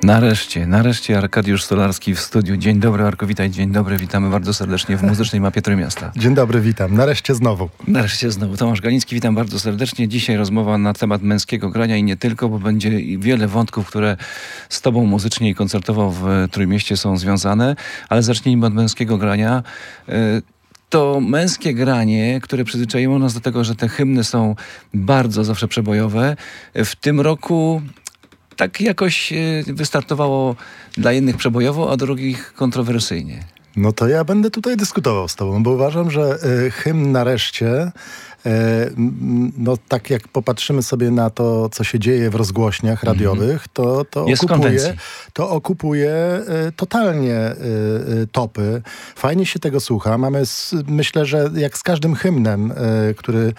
Nareszcie Arkadiusz Stolarski w studiu. Dzień dobry, Arko, witaj. Dzień dobry, witamy bardzo serdecznie w Muzycznej Mapie Trójmiasta. Dzień dobry, witam. Nareszcie znowu. Tomasz Galiński, witam bardzo serdecznie. Dzisiaj rozmowa na temat męskiego grania i nie tylko, bo będzie wiele wątków, które z tobą muzycznie i koncertowo w Trójmieście są związane, ale zacznijmy od męskiego grania. To męskie granie, które przyzwyczaiło nas do tego, że te hymny są bardzo zawsze przebojowe. W tym roku tak jakoś wystartowało dla jednych przebojowo, a drugich kontrowersyjnie. No to ja będę tutaj dyskutował z tobą, bo uważam, że hymn Nareszcie, no tak jak popatrzymy sobie na to, co się dzieje w rozgłośniach radiowych, to okupuje totalnie topy. Fajnie się tego słucha. Myślę, że jak z każdym hymnem, który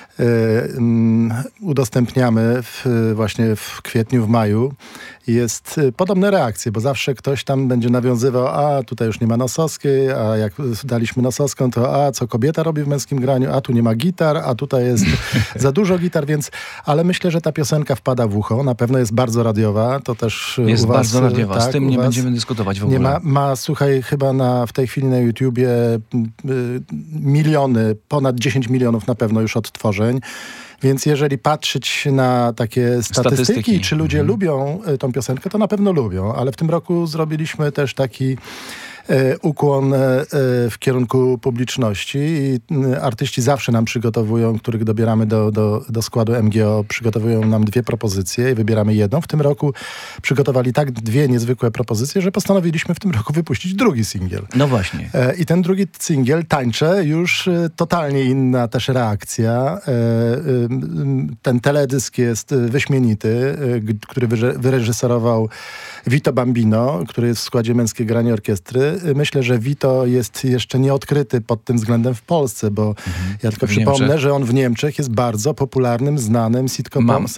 udostępniamy właśnie w kwietniu, w maju, jest podobne reakcje, bo zawsze ktoś tam będzie nawiązywał, a tutaj już nie ma Nosowskiej, a jak daliśmy Nosowską, to co kobieta robi w męskim graniu, a tu nie ma gitar, a tutaj jest za dużo gitar, ale myślę, że ta piosenka wpada w ucho, na pewno jest bardzo radiowa, to też jest u was, bardzo radiowa, tak, z tym nie będziemy dyskutować w ogóle. Słuchaj, chyba w tej chwili na YouTubie miliony, ponad 10 milionów na pewno już odtworzeń. Więc jeżeli patrzeć na takie statystyki, czy ludzie lubią tą piosenkę, to na pewno lubią. Ale w tym roku zrobiliśmy też taki ukłon w kierunku publiczności i artyści zawsze nam przygotowują, których dobieramy do składu MGO, przygotowują nam 2 propozycje i wybieramy jedną. W tym roku przygotowali tak 2 niezwykłe propozycje, że postanowiliśmy w tym roku wypuścić drugi singiel. No właśnie. I ten drugi singiel, Tańczę, już totalnie inna też reakcja. Ten teledysk jest wyśmienity, który wyreżyserował Vito Bambino, który jest w składzie Męskie Granie Orkiestry. Myślę, że Vito jest jeszcze nieodkryty pod tym względem w Polsce, bo ja tylko przypomnę, że on w Niemczech jest bardzo popularnym, znanym sitcomowym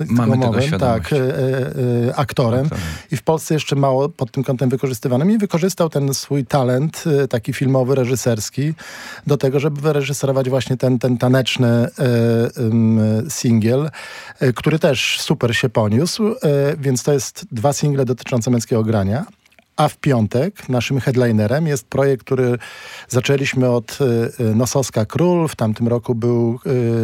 aktorem i w Polsce jeszcze mało pod tym kątem wykorzystywanym i wykorzystał ten swój talent taki filmowy, reżyserski do tego, żeby wyreżyserować właśnie ten taneczny singiel, który też super się poniósł, więc to jest 2 single dotyczące męskiego grania. A w piątek naszym headlinerem jest projekt, który zaczęliśmy od Nosowska Król. W tamtym roku był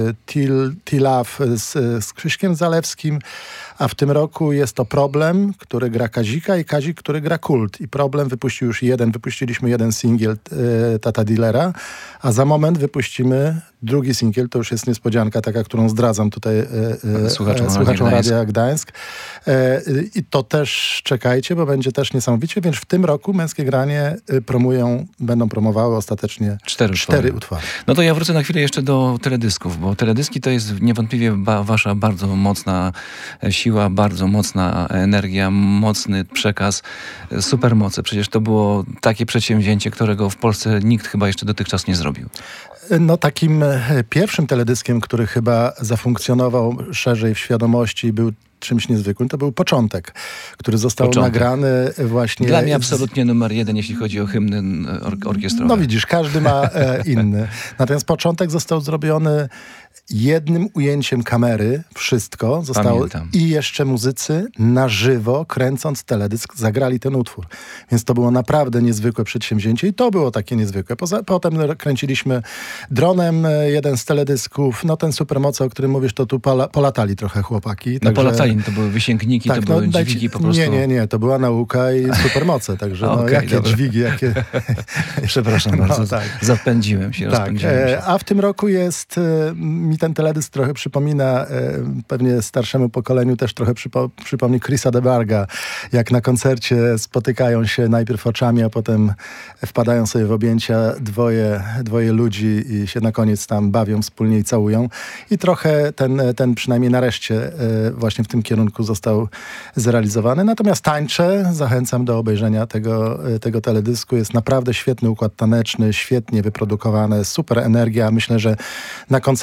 T-Love z Krzyśkiem Zalewskim, a w tym roku jest to Problem, który gra Kazika i Kazik, który gra Kult. I Problem wypuściliśmy jeden singiel Tata Dealera, a za moment wypuścimy drugi singiel, to już jest niespodzianka taka, którą zdradzam tutaj słuchaczom Radia Gdańsk. I to też czekajcie, bo będzie też niesamowicie, więc w tym roku Męskie Granie będą promowały ostatecznie 4 utwory. No to ja wrócę na chwilę jeszcze do teledysków, bo teledyski to jest niewątpliwie wasza bardzo mocna siła, bardzo mocna energia, mocny przekaz, supermoce. Przecież to było takie przedsięwzięcie, którego w Polsce nikt chyba jeszcze dotychczas nie zrobił. No takim pierwszym teledyskiem, który chyba zafunkcjonował szerzej w świadomości, był czymś niezwykłym, to był Początek, który został nagrany właśnie... Dla mnie absolutnie numer 1, jeśli chodzi o hymny orkiestrowe. No widzisz, każdy ma inny. Natomiast Początek został zrobiony jednym ujęciem kamery, wszystko zostało. Pamiętam. I jeszcze muzycy na żywo, kręcąc teledysk, zagrali ten utwór. Więc to było naprawdę niezwykłe przedsięwzięcie i to było takie niezwykłe. Potem kręciliśmy dronem jeden z teledysków. No ten Supermoce, o którym mówisz, to tu polatali trochę chłopaki. No polatali, to były wysięgniki, to były dźwigi po prostu. Nie, to była nauka i Supermoce, także jakie dźwigi, jakie... Przepraszam bardzo, zapędziłem się, rozpędziłem się. A w tym roku jest... Mi ten teledysk trochę przypomina, pewnie starszemu pokoleniu też trochę przypomni Chrisa de Barga, jak na koncercie spotykają się najpierw oczami, a potem wpadają sobie w objęcia dwoje ludzi i się na koniec tam bawią wspólnie i całują. I trochę ten przynajmniej Nareszcie właśnie w tym kierunku został zrealizowany. Natomiast Tańczę, zachęcam do obejrzenia tego teledysku. Jest naprawdę świetny układ taneczny, świetnie wyprodukowane, super energia. Myślę, że na koncertach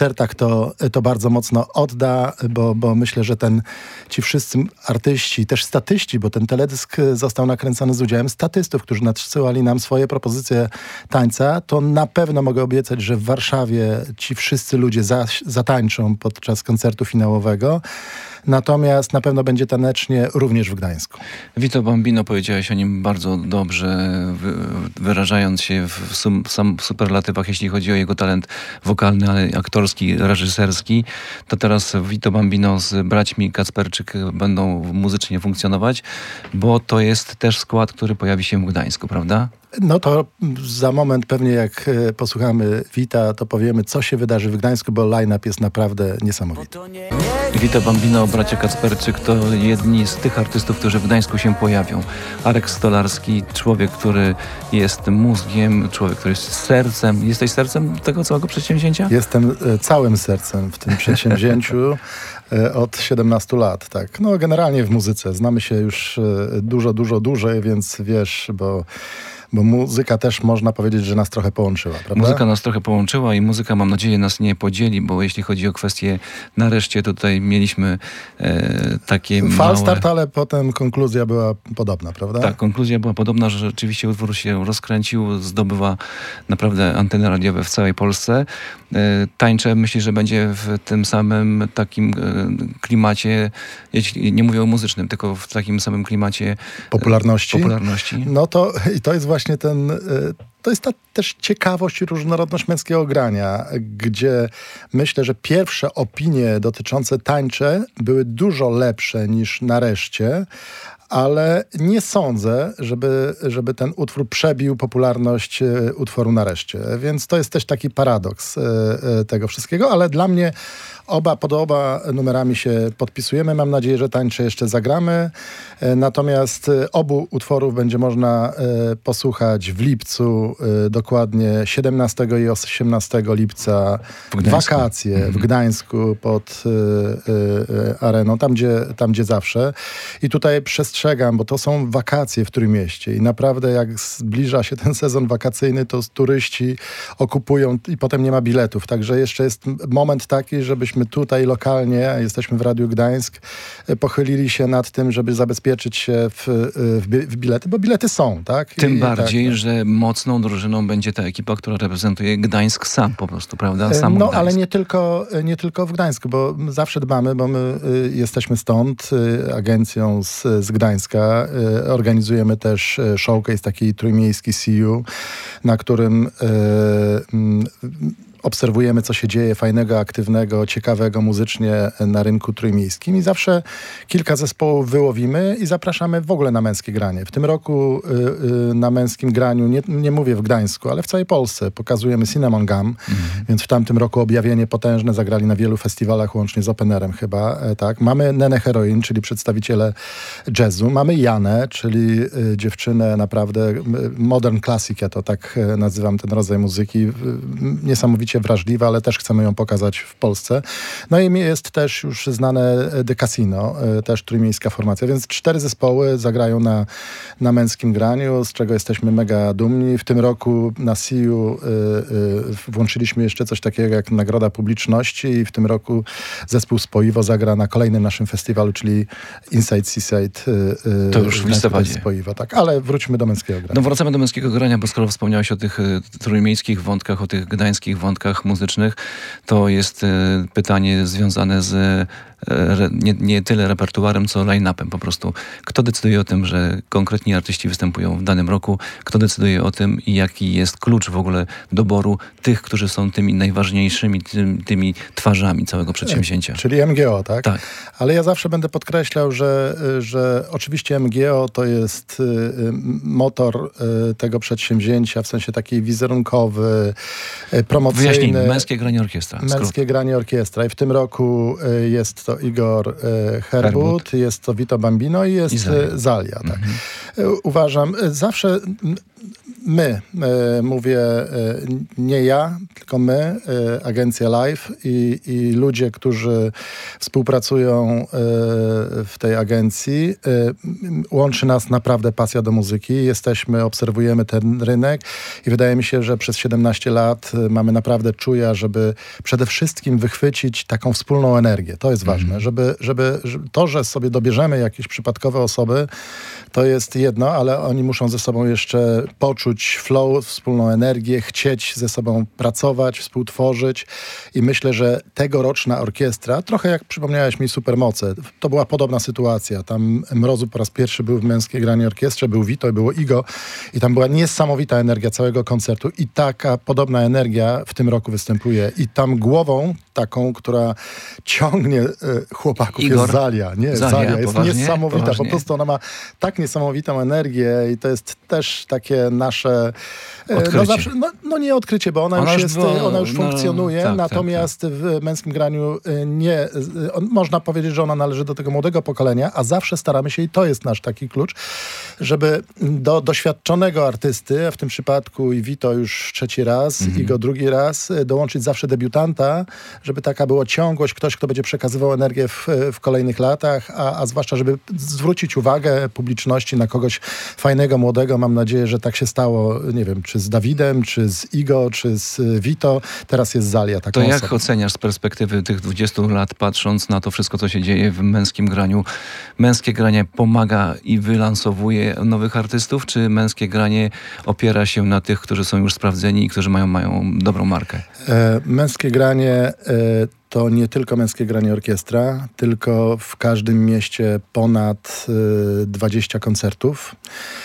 to bardzo mocno odda, bo myślę, że ci wszyscy artyści, też statyści, bo ten teledysk został nakręcony z udziałem statystów, którzy nadsyłali nam swoje propozycje tańca, to na pewno mogę obiecać, że w Warszawie ci wszyscy ludzie zatańczą podczas koncertu finałowego. Natomiast na pewno będzie tanecznie również w Gdańsku. Vito Bambino, powiedziałeś o nim bardzo dobrze, wyrażając się w superlatywach, jeśli chodzi o jego talent wokalny, ale aktorski, reżyserski. To teraz Vito Bambino z braćmi Kacperczyk będą muzycznie funkcjonować, bo to jest też skład, który pojawi się w Gdańsku, prawda? No to za moment pewnie jak posłuchamy Vita, to powiemy, co się wydarzy w Gdańsku, bo line-up jest naprawdę niesamowity. Vito Bambino, bracia Kacperczyk to jedni z tych artystów, którzy w Gdańsku się pojawią. Arek Stolarski, człowiek, który jest mózgiem, człowiek, który jest sercem. Jesteś sercem tego całego przedsięwzięcia? Jestem całym sercem w tym przedsięwzięciu od 17 lat, tak. No generalnie w muzyce. Znamy się już dużo dłużej, więc wiesz, bo muzyka też można powiedzieć, że nas trochę połączyła, prawda? Muzyka nas trochę połączyła i muzyka, mam nadzieję, nas nie podzieli, bo jeśli chodzi o kwestię nareszcie, tutaj mieliśmy takie Falstart, ale potem konkluzja była podobna, prawda? Tak, konkluzja była podobna, że rzeczywiście utwór się rozkręcił, zdobywa naprawdę anteny radiowe w całej Polsce. Tańczę, myślę, że będzie w tym samym takim klimacie, nie mówię o muzycznym, tylko w takim samym klimacie popularności. No to jest właśnie to jest ta też ciekawość i różnorodność męskiego grania, gdzie myślę, że pierwsze opinie dotyczące tańcze były dużo lepsze niż nareszcie, ale nie sądzę, żeby ten utwór przebił popularność utworu nareszcie. Więc to jest też taki paradoks tego wszystkiego, ale dla mnie pod oba numerami się podpisujemy. Mam nadzieję, że tańcze jeszcze zagramy. Natomiast obu utworów będzie można posłuchać w lipcu, dokładnie 17 i 18 lipca w wakacje w Gdańsku pod areną, tam gdzie zawsze. I tutaj przestrzegam, bo to są wakacje w Trójmieście i naprawdę jak zbliża się ten sezon wakacyjny, to turyści okupują i potem nie ma biletów. Także jeszcze jest moment taki, żebyśmy tutaj lokalnie, jesteśmy w Radiu Gdańsk, pochylili się nad tym, żeby zabezpieczyć się w bilety, bo bilety są, tak? Tym bardziej, że mocną drużyną będzie ta ekipa, która reprezentuje Gdańsk sam po prostu, prawda? Sam no, Gdańsk. ale nie tylko w Gdańsku, bo zawsze dbamy, bo my jesteśmy stąd, agencją z Gdańska. Organizujemy też showcase, taki trójmiejski CU, na którym obserwujemy, co się dzieje fajnego, aktywnego, ciekawego muzycznie na rynku trójmiejskim i zawsze kilka zespołów wyłowimy i zapraszamy w ogóle na męskie granie. W tym roku na męskim graniu, nie mówię w Gdańsku, ale w całej Polsce pokazujemy Cinnamon Gum, więc w tamtym roku objawienie potężne, zagrali na wielu festiwalach, łącznie z Open Airem chyba, tak. Mamy Nenę Heroin, czyli przedstawiciele jazzu. Mamy Janę, czyli dziewczynę naprawdę modern classic, ja to tak nazywam ten rodzaj muzyki, niesamowicie wrażliwa, ale też chcemy ją pokazać w Polsce. No i jest też już znane The Casino, też trójmiejska formacja, więc 4 zespoły zagrają na męskim graniu, z czego jesteśmy mega dumni. W tym roku na CIU włączyliśmy jeszcze coś takiego jak Nagroda Publiczności i w tym roku zespół Spoiwo zagra na kolejnym naszym festiwalu, czyli Inside Seaside. To już w listopadzie. Spoiwo, tak, ale wróćmy do męskiego grania. No wracamy do męskiego grania, bo skoro wspomniałeś o tych trójmiejskich wątkach, o tych gdańskich wątkach muzycznych, to jest pytanie związane z nie tyle repertuarem, co line-upem po prostu. Kto decyduje o tym, że konkretni artyści występują w danym roku? Kto decyduje o tym i jaki jest klucz w ogóle doboru tych, którzy są tymi najważniejszymi, tymi twarzami całego przedsięwzięcia? Czyli MGO, tak? Tak. Ale ja zawsze będę podkreślał, że oczywiście MGO to jest motor tego przedsięwzięcia, w sensie taki wizerunkowy, promocyjny. Wyjaśnijmy, męskie granie orkiestra. Męskie granie orkiestra. I w tym roku jest to Igor Herbut, jest to Vito Bambino i jest Zalia. Tak. Uważam, zawsze mówię nie ja, tylko my, agencja Live i ludzie, którzy współpracują w tej agencji. Łączy nas naprawdę pasja do muzyki. Obserwujemy ten rynek i wydaje mi się, że przez 17 lat mamy naprawdę czuja, żeby przede wszystkim wychwycić taką wspólną energię. To jest ważne, żeby to, że sobie dobierzemy jakieś przypadkowe osoby, to jest jedno, ale oni muszą ze sobą jeszcze poczuć flow, wspólną energię, chcieć ze sobą pracować, współtworzyć i myślę, że tegoroczna orkiestra, trochę jak przypomniałeś mi Supermoce, to była podobna sytuacja. Tam Mrozu po raz pierwszy był w Męskiej Granie Orkiestrze, był Vito i było Igo i tam była niesamowita energia całego koncertu i taka podobna energia w tym roku występuje i tam głową taką, która ciągnie chłopaków Igor. jest Zalia. Nie, Zalia jest poważnie? niesamowita. Poważnie? Po prostu ona ma tak niesamowitą energię i to jest też takie nasze... Odkrycie. Nie odkrycie, bo ona już funkcjonuje, tak, natomiast w Męskim Graniu można powiedzieć, że ona należy do tego młodego pokolenia, a zawsze staramy się, i to jest nasz taki klucz, żeby do doświadczonego artysty, a w tym przypadku i Vito już trzeci raz, i go drugi raz, dołączyć zawsze debiutanta, żeby taka była ciągłość, ktoś, kto będzie przekazywał energię w kolejnych latach, a zwłaszcza, żeby zwrócić uwagę publiczności na kogoś fajnego, młodego. Mam nadzieję, że tak się stało, nie wiem, czy z Dawidem, czy z Igo, czy z Vito. Teraz jest Zalia taką To jak osobą. oceniasz z perspektywy tych 20 lat, patrząc na to wszystko, co się dzieje w Męskim Graniu? Męskie Granie pomaga i wylansowuje nowych artystów, czy Męskie Granie opiera się na tych, którzy są już sprawdzeni i którzy mają dobrą markę? Męskie Granie to nie tylko Męskie Granie Orkiestra, tylko w każdym mieście ponad 20 koncertów.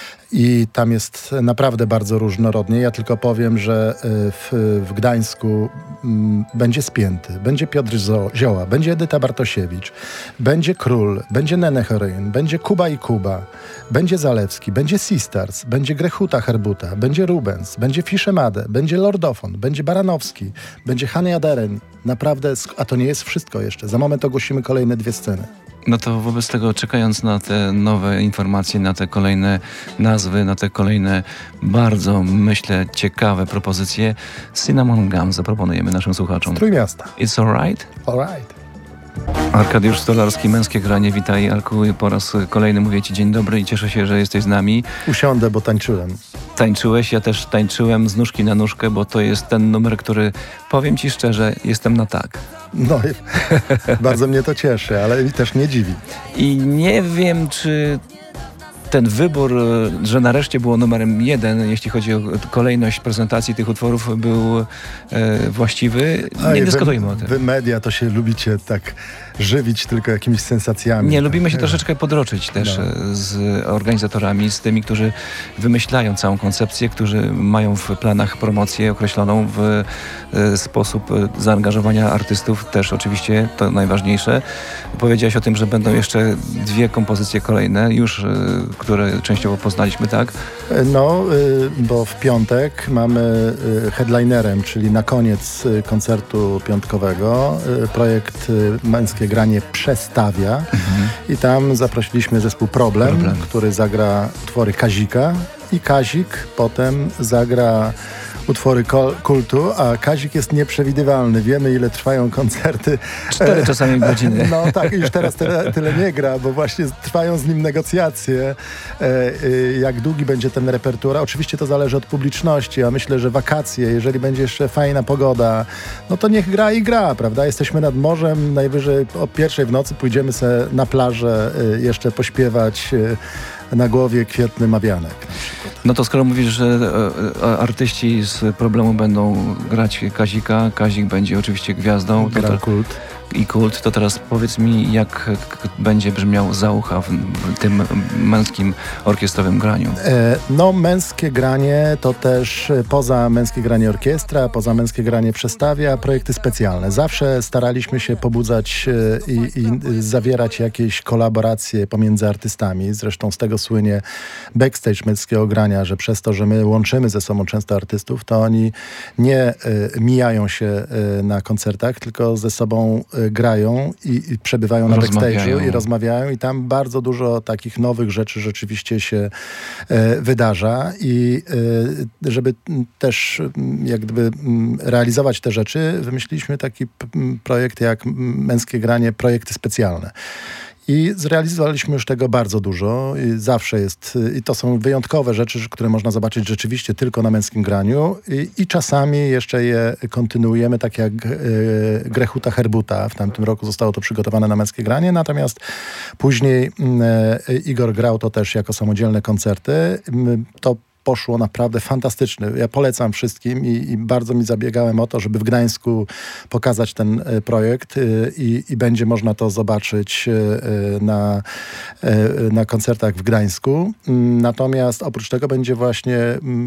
I tam jest naprawdę bardzo różnorodnie. Ja tylko powiem, że w Gdańsku będzie Spięty, będzie Piotr Zioła, będzie Edyta Bartosiewicz, będzie Król, będzie Nene Choryn, będzie Kuba i Kuba, będzie Zalewski, będzie Sisters, będzie Grechuta Herbuta, będzie Rubens, będzie Fiszemade, będzie Lordofon, będzie Baranowski, będzie Hany Aderen. Naprawdę, a to nie jest wszystko jeszcze. Za moment ogłosimy kolejne 2 sceny. No to wobec tego, czekając na te nowe informacje, na te kolejne nazwy, na te kolejne bardzo, myślę, ciekawe propozycje, Cinnamon Gum zaproponujemy naszym słuchaczom. Trójmiasta. It's alright? Alright. Arkadiusz Stolarski, Męskie Granie. Witaj, Arku. Po raz kolejny mówię ci dzień dobry i cieszę się, że jesteś z nami. Usiądę, bo tańczyłem. Tańczyłeś, ja też tańczyłem z nóżki na nóżkę, bo to jest ten numer, który, powiem ci szczerze, jestem na tak. No i bardzo mnie to cieszy, ale też nie dziwi. I nie wiem, czy ten wybór, że nareszcie było numerem 1, jeśli chodzi o kolejność prezentacji tych utworów, był właściwy. Nie dyskutujmy o tym. Wy media to się lubicie tak żywić tylko jakimiś sensacjami. Nie, lubimy się troszeczkę podroczyć też z organizatorami, z tymi, którzy wymyślają całą koncepcję, którzy mają w planach promocję określoną w sposób zaangażowania artystów, też oczywiście to najważniejsze. Powiedziałeś o tym, że będą jeszcze 2 kompozycje kolejne, już które częściowo poznaliśmy, tak? No, bo w piątek mamy headlinerem, czyli na koniec koncertu piątkowego, projekt Męskie Granie przestawia i tam zaprosiliśmy zespół Problem, który zagra utwory Kazika i Kazik potem zagra utwory kultu, a Kazik jest nieprzewidywalny. Wiemy, ile trwają koncerty. 4 czasami godziny. No tak, już teraz tyle nie gra, bo właśnie trwają z nim negocjacje. Jak długi będzie ten repertuar? Oczywiście to zależy od publiczności, a myślę, że wakacje, jeżeli będzie jeszcze fajna pogoda, no to niech gra i gra, prawda? Jesteśmy nad morzem, najwyżej o 1:00 w nocy pójdziemy sobie na plażę jeszcze pośpiewać na głowie kwietny mawianek na przykład. No to skoro mówisz, że artyści z Problemu będą grać Kazika, Kazik będzie oczywiście gwiazdą. Gra kult. I kult, to teraz powiedz mi, jak będzie brzmiał Zaucha w tym męskim orkiestrowym graniu. No, Męskie Granie to też poza Męskie Granie Orkiestra, poza Męskie Granie przestawia projekty specjalne. Zawsze staraliśmy się pobudzać i zawierać jakieś kolaboracje pomiędzy artystami. Zresztą z tego słynie backstage Męskiego Grania, że przez to, że my łączymy ze sobą często artystów, to oni nie mijają się na koncertach, tylko ze sobą grają i przebywają na backstage'u i rozmawiają i tam bardzo dużo takich nowych rzeczy rzeczywiście się wydarza i żeby też jak gdyby realizować te rzeczy, wymyśliliśmy taki projekt jak Męskie Granie, projekty specjalne. I zrealizowaliśmy już tego bardzo dużo. I zawsze jest, i to są wyjątkowe rzeczy, które można zobaczyć rzeczywiście tylko na Męskim Graniu. I czasami jeszcze je kontynuujemy, tak jak Grechuta Herbuta. W tamtym roku zostało to przygotowane na Męskie Granie, natomiast później Igor grał to też jako samodzielne koncerty. To poszło naprawdę fantastycznie. Ja polecam wszystkim i bardzo mi zabiegałem o to, żeby w Gdańsku pokazać ten projekt i będzie można to zobaczyć na koncertach w Gdańsku. Natomiast oprócz tego będzie właśnie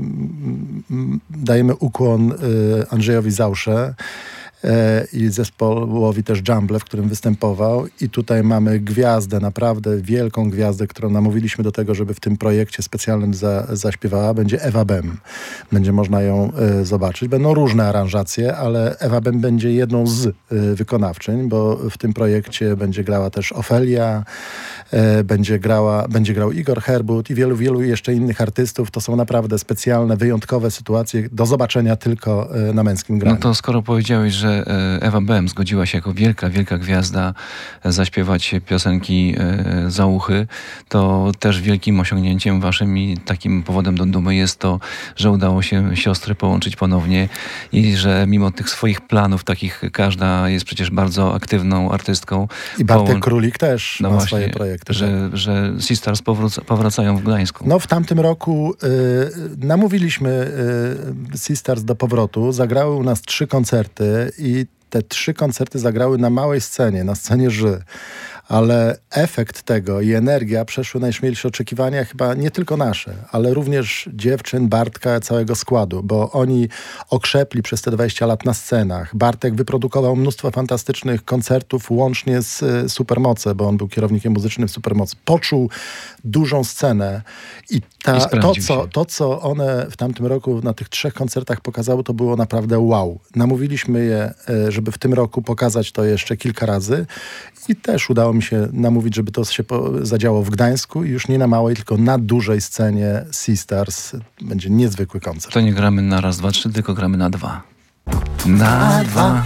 dajemy ukłon Andrzejowi Zausze i zespołowi też Jumble, w którym występował. I tutaj mamy gwiazdę, naprawdę wielką gwiazdę, którą namówiliśmy do tego, żeby w tym projekcie specjalnym zaśpiewała. Będzie Ewa Bem. Będzie można ją zobaczyć. Będą różne aranżacje, ale Ewa Bem będzie jedną z wykonawczyń, bo w tym projekcie będzie grała też Ofelia, będzie grał Igor Herbut i wielu jeszcze innych artystów. To są naprawdę specjalne, wyjątkowe sytuacje do zobaczenia tylko na Męskim Graniu. No to skoro powiedziałeś, że Ewa Bem zgodziła się jako wielka gwiazda zaśpiewać piosenki Zauchy, to też wielkim osiągnięciem waszym i takim powodem do dumy jest to, że udało się siostry połączyć ponownie i że mimo tych swoich planów, takich każda jest przecież bardzo aktywną artystką. I Bartek Królik też ma swoje projekty. Że Sisters powracają w Gdańsku. No w tamtym roku namówiliśmy Sisters do powrotu. Zagrały u nas 3 koncerty i te 3 koncerty zagrały na małej scenie, na scenie Ży. Ale efekt tego i energia przeszły najśmielsze oczekiwania, chyba nie tylko nasze, ale również dziewczyn, Bartka, całego składu, bo oni okrzepli przez te 20 lat na scenach. Bartek wyprodukował mnóstwo fantastycznych koncertów, łącznie z Supermoce, bo on był kierownikiem muzycznym w Supermocy. Poczuł dużą scenę i to, co one w tamtym roku na tych 3 koncertach pokazały, to było naprawdę wow. Namówiliśmy je, żeby w tym roku pokazać to jeszcze kilka razy i też udało mi się namówić, żeby to się zadziało w Gdańsku i już nie na małej, tylko na dużej scenie Sisters. Będzie niezwykły koncert. To nie gramy na raz, dwa, trzy, tylko gramy na 2. Na 2.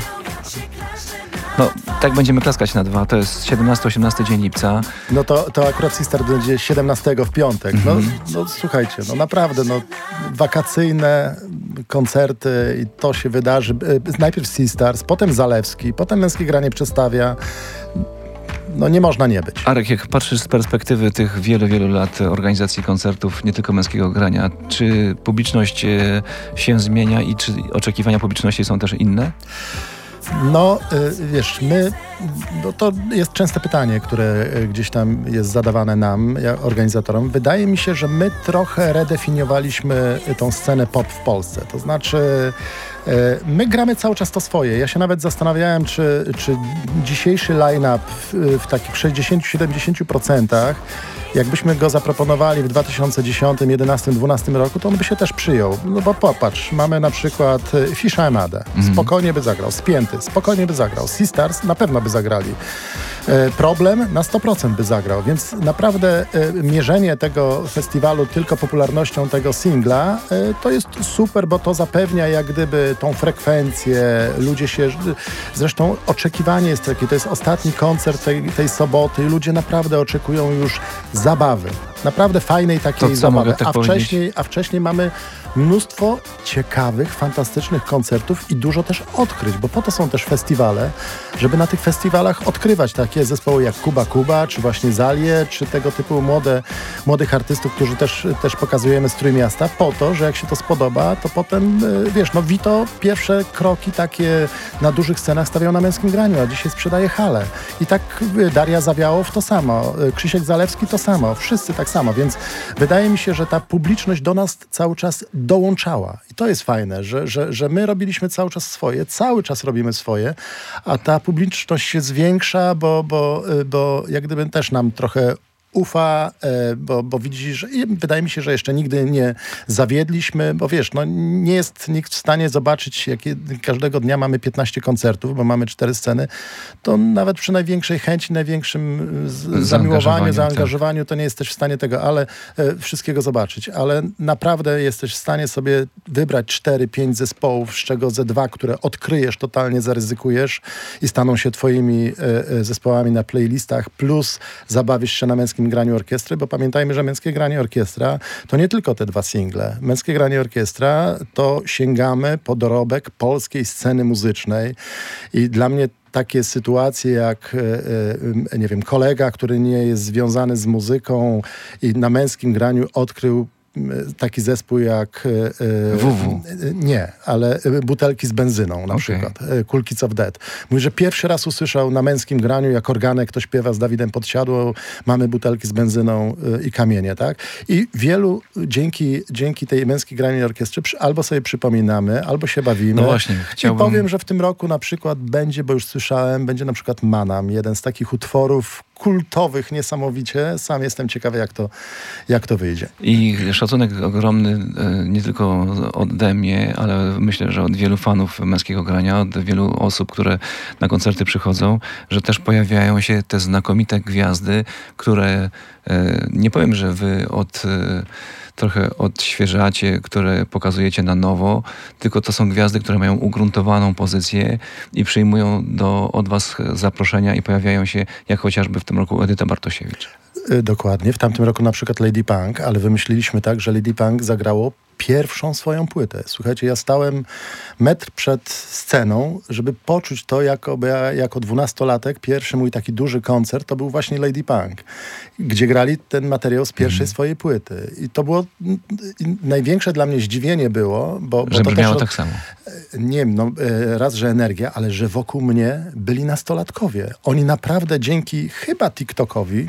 No, tak będziemy klaskać na 2. To jest 17-18 dzień lipca. No to akurat Sister będzie 17 w piątek. No słuchajcie, no naprawdę, wakacyjne koncerty i to się wydarzy. Najpierw Sisters, potem Zalewski, potem Męskie Granie przedstawia. No nie można nie być. Arek, jak patrzysz z perspektywy tych wielu lat organizacji koncertów, nie tylko Męskiego Grania, czy publiczność się zmienia i czy oczekiwania publiczności są też inne? No, wiesz, to jest częste pytanie, które gdzieś tam jest zadawane nam, organizatorom. Wydaje mi się, że my trochę redefiniowaliśmy tą scenę pop w Polsce. To znaczy, my gramy cały czas to swoje. Ja się nawet zastanawiałem, czy dzisiejszy line-up w takich 60-70%, jakbyśmy go zaproponowali w 2010, 2011, 2012 roku, to on by się też przyjął. No bo popatrz, mamy na przykład Fisza Emadę. Spokojnie by zagrał. Spięty. Spokojnie by zagrał. Sisters na pewno by zagrali. Problem na 100% by zagrał. Więc naprawdę mierzenie tego festiwalu tylko popularnością tego singla to jest super, bo to zapewnia jak gdyby tą frekwencję. Ludzie się... Zresztą oczekiwanie jest takie. To jest ostatni koncert tej soboty i ludzie naprawdę oczekują już zabawy. Naprawdę fajnej takiej zabawy. A wcześniej mamy mnóstwo ciekawych, fantastycznych koncertów i dużo też odkryć, bo po to są też festiwale, żeby na tych festiwalach odkrywać takie zespoły jak Kuba, czy właśnie Zalie, czy tego typu młodych artystów, którzy też pokazujemy z Trójmiasta, po to, że jak się to spodoba, to potem, wiesz, Vito pierwsze kroki takie na dużych scenach stawiał na Męskim Graniu, a dzisiaj sprzedaje hale. I tak Daria Zawiałow to samo, Krzysiek Zalewski to samo, wszyscy tak samo, więc wydaje mi się, że ta publiczność do nas cały czas dołączała. I to jest fajne, że my robiliśmy cały czas swoje, cały czas robimy swoje, a ta publiczność się zwiększa, bo jak gdyby też nam trochę ufa, bo widzi, że wydaje mi się, że jeszcze nigdy nie zawiedliśmy, bo wiesz, no nie jest nikt w stanie zobaczyć, każdego dnia mamy 15 koncertów, bo mamy 4 sceny, to nawet przy największej chęci, największym zamiłowaniu, zaangażowaniu, to nie jesteś w stanie tego, ale wszystkiego zobaczyć. Ale naprawdę jesteś w stanie sobie wybrać 4-5 zespołów, z czego ze 2, które odkryjesz, totalnie zaryzykujesz i staną się twoimi zespołami na playlistach, plus zabawisz się na Męskim Graniu Orkiestry, bo pamiętajmy, że Męskie Granie Orkiestra to nie tylko te 2 single. Męskie Granie Orkiestra to sięgamy po dorobek polskiej sceny muzycznej i dla mnie takie sytuacje jak, nie wiem, kolega, który nie jest związany z muzyką i na Męskim Graniu odkrył taki zespół jak... WW. Nie, ale Butelki z benzyną na przykład. Cool Kids of Death. Mówi, że pierwszy raz usłyszał na Męskim Graniu, jak organek ktoś śpiewa z Dawidem Podsiadło, mamy butelki z benzyną i kamienie, tak? I wielu dzięki tej Męskiej Granie Orkiestrze albo sobie przypominamy, albo się bawimy. No właśnie, I powiem, że w tym roku na przykład będzie, bo już słyszałem, będzie na przykład Manam, jeden z takich utworów kultowych niesamowicie. Sam jestem ciekawy, jak to wyjdzie. I szacunek ogromny nie tylko ode mnie, ale myślę, że od wielu fanów Męskiego Grania, od wielu osób, które na koncerty przychodzą, że też pojawiają się te znakomite gwiazdy, które nie powiem, że wy trochę odświeżacie, które pokazujecie na nowo, tylko to są gwiazdy, które mają ugruntowaną pozycję i przyjmują od was zaproszenia i pojawiają się, jak chociażby w tym roku Edyta Bartosiewicz. Dokładnie. W tamtym roku na przykład Lady Punk, ale wymyśliliśmy tak, że Lady Punk zagrało pierwszą swoją płytę. Słuchajcie, ja stałem metr przed sceną, żeby poczuć to, jako 12-latek, pierwszy mój taki duży koncert, to był właśnie Lady Punk, gdzie grali ten materiał z pierwszej swojej płyty. I to było największe dla mnie zdziwienie było, bo że to brzmiało też, tak samo. Nie wiem, no, raz, że energia, ale że wokół mnie byli nastolatkowie. Oni naprawdę dzięki chyba TikTokowi,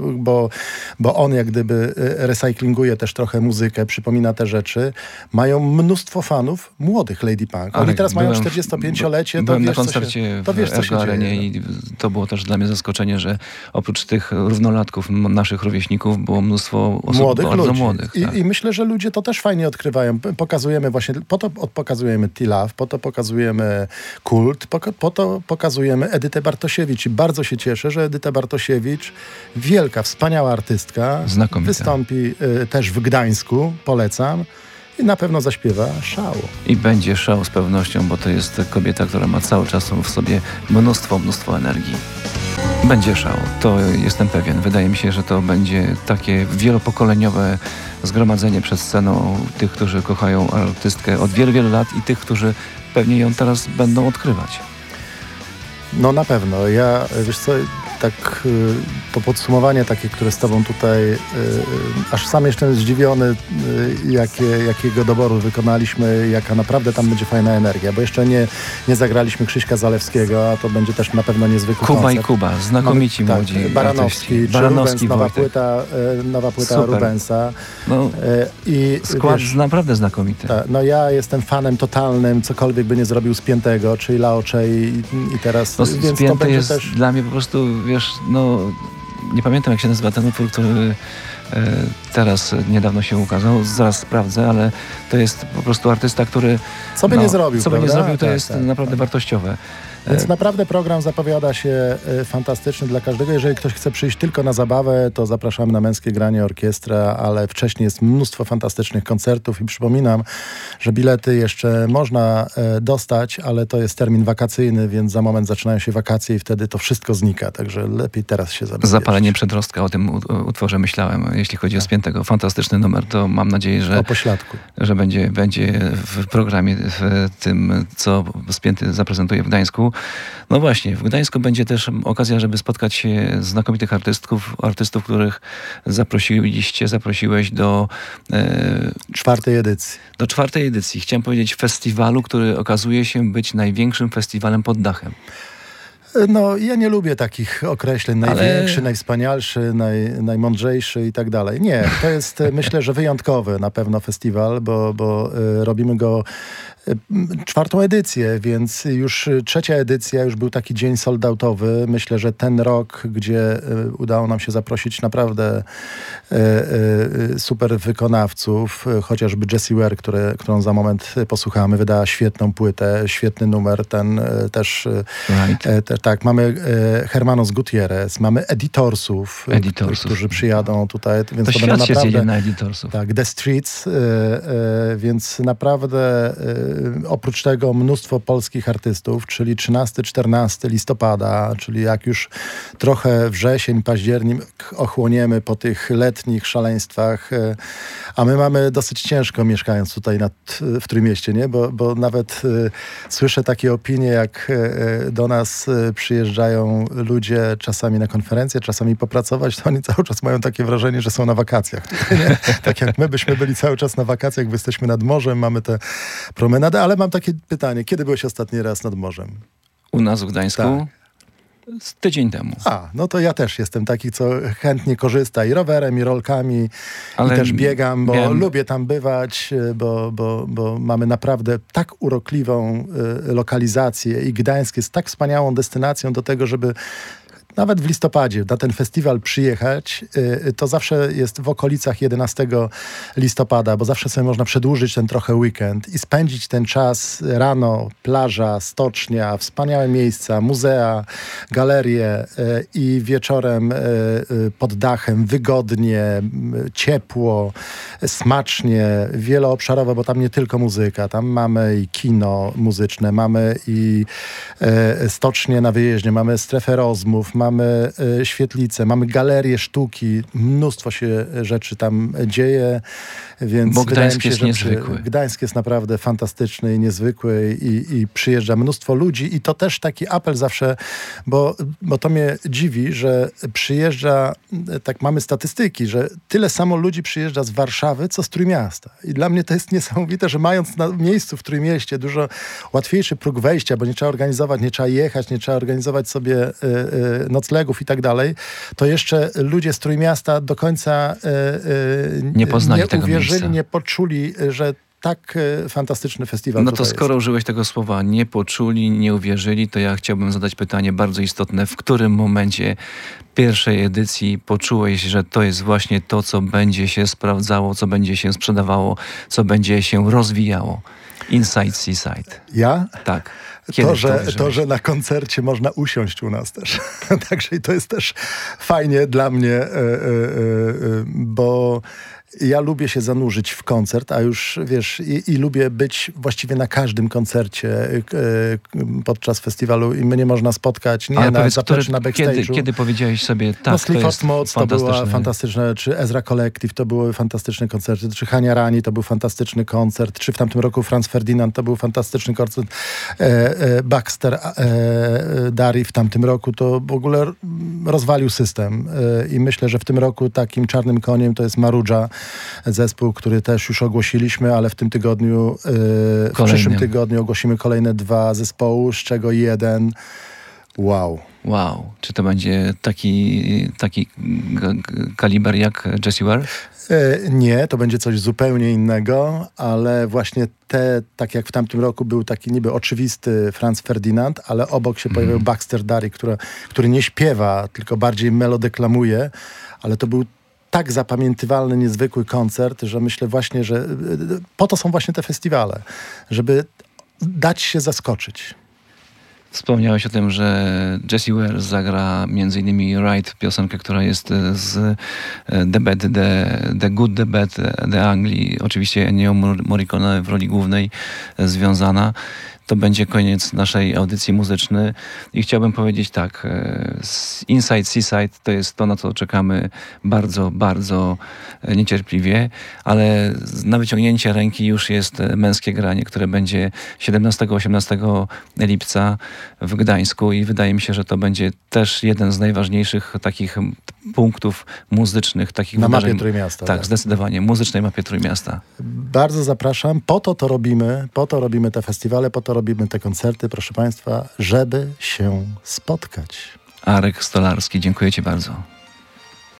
bo on jak gdyby recyklinguje też trochę muzykę, przypomina te rzeczy, mają mnóstwo fanów młodych Lady Punk. Oni teraz mają 45-lecie. Byłem na koncercie w Ergo Arenie i to było też dla mnie zaskoczenie, że oprócz tych równolatków, naszych rówieśników, było mnóstwo osób młodych bardzo ludzi. młodych. Tak. I myślę, że ludzie to też fajnie odkrywają. Pokazujemy właśnie, po to pokazujemy T-Love, po to pokazujemy Kult, po to pokazujemy Edytę Bartosiewicz. I bardzo się cieszę, że Edyta Bartosiewicz, wielka, wspaniała artystka, wystąpi też w Gdańsku, polecam. I na pewno zaśpiewa szał. I będzie szał z pewnością, bo to jest kobieta, która ma cały czas w sobie mnóstwo energii. Będzie szał, to jestem pewien. Wydaje mi się, że to będzie takie wielopokoleniowe zgromadzenie przed sceną tych, którzy kochają artystkę od wielu lat i tych, którzy pewnie ją teraz będą odkrywać. No na pewno. Ja, wiesz co, tak to podsumowanie takie, które z tobą tutaj, aż sam jestem zdziwiony, jakiego doboru wykonaliśmy, jaka naprawdę tam będzie fajna energia, bo jeszcze nie zagraliśmy Krzyśka Zalewskiego, a to będzie też na pewno niezwykły Kuba koncert. i Kuba, znakomici młodzi Baranowski, Baranowski, Rubens, nowa płyta super. Rubensa. No, i skład wiesz, naprawdę znakomity. No ja jestem fanem totalnym, cokolwiek by nie zrobił Spiętego, czyli Laocze i teraz... No, więc Spięty to będzie jest też... dla mnie po prostu, wiesz, no nie pamiętam jak się nazywa ten utwór, który teraz niedawno się ukazał, zaraz sprawdzę, ale to jest po prostu artysta, który... Co by nie zrobił, co by nie prawda? zrobił, to jest naprawdę wartościowe. Więc naprawdę program zapowiada się fantastyczny dla każdego. Jeżeli ktoś chce przyjść tylko na zabawę, to zapraszamy na Męskie Granie Orkiestra, ale wcześniej jest mnóstwo fantastycznych koncertów i przypominam, że bilety jeszcze można dostać, ale to jest termin wakacyjny, więc za moment zaczynają się wakacje i wtedy to wszystko znika, także lepiej teraz się zabezpieczyć. Zapalenie przedrostka, o tym utworze myślałem, jeśli chodzi o Spiętego. Fantastyczny numer, to mam nadzieję, że... O pośladku. Że będzie w programie, w tym, co Spięty zaprezentuje w Gdańsku. No właśnie, w Gdańsku będzie też okazja, żeby spotkać się z znakomitych artystów, których zaprosiłeś do... czwartej edycji. Do czwartej edycji. Chciałem powiedzieć festiwalu, który okazuje się być największym festiwalem pod dachem. No, ja nie lubię takich określeń. Największy, najwspanialszy, najmądrzejszy i tak dalej. Nie, to jest myślę, że wyjątkowy na pewno festiwal, bo robimy go 4. edycję, więc już 3. edycja, już był taki dzień sold-outowy. Myślę, że ten rok, gdzie udało nam się zaprosić naprawdę super wykonawców, chociażby Jessie Ware, którą za moment posłuchamy, wydała świetną płytę, świetny numer, ten też tak, mamy Hermanos Gutierrez, mamy Editorsów, którzy przyjadą tutaj, więc to to świat będą się naprawdę na Editorsów. tak, The Streets, więc naprawdę oprócz tego mnóstwo polskich artystów, czyli 13-14 listopada, czyli jak już trochę wrzesień, październik ochłoniemy po tych letnich szaleństwach, a my mamy dosyć ciężko mieszkając tutaj w Trójmieście, nie? Bo nawet słyszę takie opinie, jak do nas przyjeżdżają ludzie czasami na konferencje, czasami popracować, to oni cały czas mają takie wrażenie, że są na wakacjach. Nie? Tak jak my byśmy byli cały czas na wakacjach, bo jesteśmy nad morzem, mamy te promenady, ale mam takie pytanie, kiedy byłeś ostatni raz nad morzem? U nas w Gdańsku? Tak. Z tydzień temu. No to ja też jestem taki, co chętnie korzysta i rowerem, i rolkami, i też biegam, bo lubię tam bywać, bo mamy naprawdę tak urokliwą lokalizację i Gdańsk jest tak wspaniałą destynacją do tego, żeby nawet w listopadzie na ten festiwal przyjechać, to zawsze jest w okolicach 11 listopada, bo zawsze sobie można przedłużyć ten trochę weekend i spędzić ten czas rano, plaża, stocznia, wspaniałe miejsca, muzea, galerie i wieczorem pod dachem, wygodnie, ciepło, smacznie, wieloobszarowo, bo tam nie tylko muzyka, tam mamy i kino muzyczne, mamy i stocznie na wyjeździe, mamy strefę rozmów, mamy świetlice, mamy galerię sztuki, mnóstwo się rzeczy tam dzieje, więc bo Gdańsk jest niezwykły. Gdańsk jest naprawdę fantastyczny i niezwykły i przyjeżdża mnóstwo ludzi i to też taki apel zawsze, bo to mnie dziwi, że przyjeżdża, tak mamy statystyki, że tyle samo ludzi przyjeżdża z Warszawy, co z Trójmiasta. I dla mnie to jest niesamowite, że mając na miejscu w Trójmieście dużo łatwiejszy próg wejścia, bo nie trzeba organizować, nie trzeba jechać, nie trzeba organizować sobie noclegów i tak dalej, to jeszcze ludzie z Trójmiasta do końca nie poznali tego uwierzyli, miejsca. nie poczuli, że tak fantastyczny festiwal No to skoro jest. użyłeś tego słowa nie poczuli, nie uwierzyli, to ja chciałbym zadać pytanie bardzo istotne. W którym momencie pierwszej edycji poczułeś, że to jest właśnie to, co będzie się sprawdzało, co będzie się sprzedawało, co będzie się rozwijało? Inside Seaside. Ja? Tak. To, że na koncercie można usiąść u nas też. Także to jest też fajnie dla mnie, bo ja lubię się zanurzyć w koncert, a już wiesz, i lubię być właściwie na każdym koncercie podczas festiwalu i mnie można spotkać, nie na zapleczu, na backstage'u. Kiedy powiedziałeś sobie, tak, no, Sleaford Mods to była fantastyczne, czy Ezra Collective to były fantastyczne koncerty, czy Hania Rani to był fantastyczny koncert, czy w tamtym roku Franz Ferdinand to był fantastyczny koncert, Baxter Dari w tamtym roku to w ogóle rozwalił system i myślę, że w tym roku takim czarnym koniem to jest Maruja, zespół, który też już ogłosiliśmy, ale w tym tygodniu, w przyszłym tygodniu ogłosimy kolejne 2 zespoły, z czego jeden wow. Czy to będzie taki kaliber jak Jessie Ware? Nie, to będzie coś zupełnie innego, ale właśnie tak jak w tamtym roku był taki niby oczywisty Franz Ferdinand, ale obok się pojawił Baxter Dari, który nie śpiewa, tylko bardziej melodeklamuje, ale to był tak zapamiętywalny, niezwykły koncert, że myślę właśnie, że po to są właśnie te festiwale, żeby dać się zaskoczyć. Wspomniałeś o tym, że Jessie Ware zagra m.in. Ride, piosenkę, która jest z The Good, The Bad, The Anglii. Oczywiście Ennio Morricone w roli głównej związana. To będzie koniec naszej audycji muzycznej i chciałbym powiedzieć tak, Inside Seaside to jest to, na co czekamy bardzo, bardzo niecierpliwie, ale na wyciągnięcie ręki już jest męskie granie, które będzie 17-18 lipca w Gdańsku i wydaje mi się, że to będzie też jeden z najważniejszych takich punktów muzycznych, takich na wydarzeń. Mapie Trójmiasta. Tak, zdecydowanie, muzycznej mapie Trójmiasta. Bardzo zapraszam, po to robimy te festiwale, po to robimy te koncerty, proszę Państwa, żeby się spotkać. Arek Stolarski, dziękuję Ci bardzo.